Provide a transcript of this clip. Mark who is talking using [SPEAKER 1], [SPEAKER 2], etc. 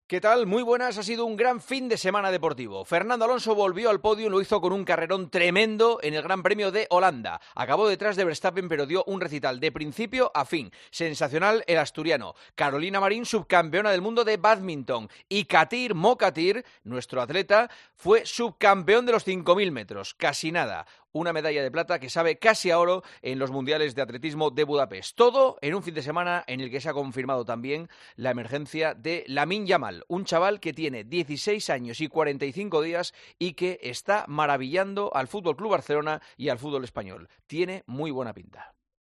[SPEAKER 1] ¿Qué tal? Muy buenas, ha sido un gran fin de semana deportivo. Fernando Alonso volvió al podio y lo hizo con un carrerón tremendo en el Gran Premio de Holanda. Acabó detrás de Verstappen, pero dio un recital de principio a fin. Sensacional el asturiano. Carolina Marín, subcampeona del mundo de bádminton. Y Katir Mokatir, nuestro atleta, fue subcampeón de los 5.000 metros. Casi nada. Una medalla de plata que sabe casi a oro en los mundiales de atletismo de Budapest. Todo en un fin de semana en el que se ha confirmado también la emergencia de Lamine Yamal, un chaval que tiene 16 años y 45 días y que está maravillando al Fútbol Club Barcelona y al fútbol español. Tiene muy buena pinta.